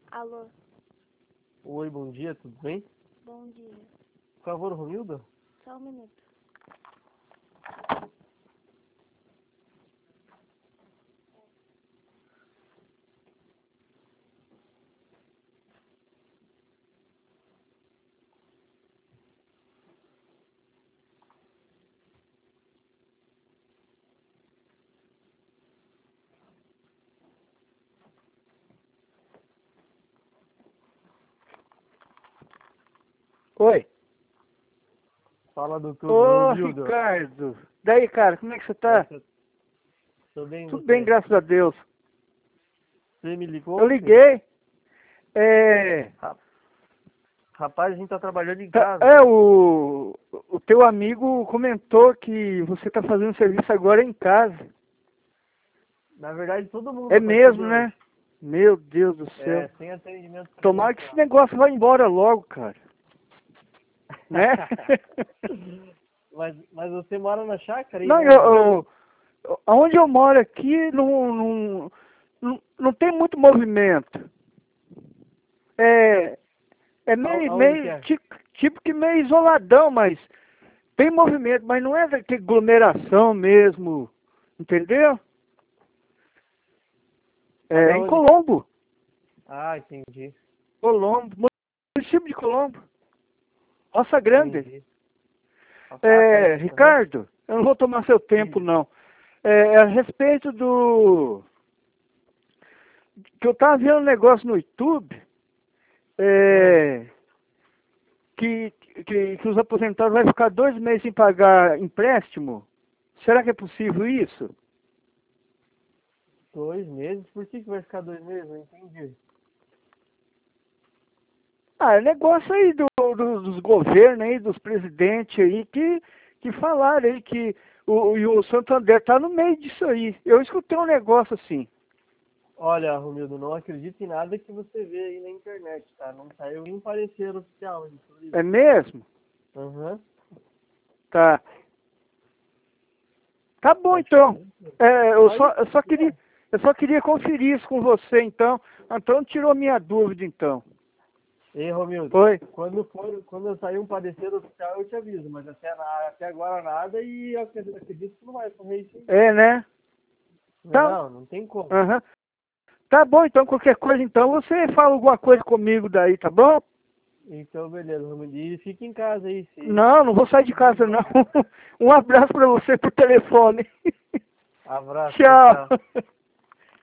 Alô, Oi, bom dia, tudo bem? bom dia. Por favor, Romildo? Só um minuto. Oi. Fala, doutor Ô, Romildo. Ricardo. Daí, cara, como é que você tá? Tô bem, Tudo você? bem, graças a Deus. Você me ligou? Eu ontem? liguei. Rapaz, a gente tá trabalhando em casa. O teu amigo comentou que você tá fazendo serviço agora em casa. Na verdade, todo mundo É a partir de mesmo, hoje. né? Meu Deus do céu. É, sem atendimento. Tomara que esse negócio vá embora logo, cara. Né? mas você mora na chácara aí, Não, né? onde eu moro aqui não tem muito movimento. É, é Aonde que meio é? tipo que meio isoladão, mas tem movimento, mas não é daquela aglomeração mesmo, entendeu? Mas É em aonde? Colombo, Ah, entendi. município de Colombo, Roça Grande. Entendi. Perto. Aham. Ricardo, eu não vou tomar seu tempo, não. É a respeito que eu estava vendo um negócio no YouTube, é, que os aposentados vão ficar 2 meses sem pagar empréstimo. Será que é possível isso? 2 meses? Por que vai ficar 2 meses? Não entendi. Ah, é negócio aí dos governos aí, dos presidentes aí, que falaram aí que e o Santander está no meio disso aí. Eu escutei um negócio assim. Olha, Romildo, não acredite em nada que você vê aí na internet, tá? Não saiu nenhum parecer oficial ainda sobre isso. É mesmo? Aham. Tá. Tá bom Pode então. fazer. Eu só queria conferir isso com você então. Então tirou minha dúvida então. Ei, Romildo, Oi. quando eu sair um parecer oficial, eu te aviso, mas até agora nada e eu acredito que não vai ocorrer isso aí. É, né? Tá. Não tem como. Aham. Tá bom então, qualquer coisa então, você fala alguma coisa comigo daí, tá bom? Então, beleza, Romildo. E fica em casa aí, se Não vou sair de casa não. Um abraço pra você por telefone. abraço, tchau, Tchau. tchau.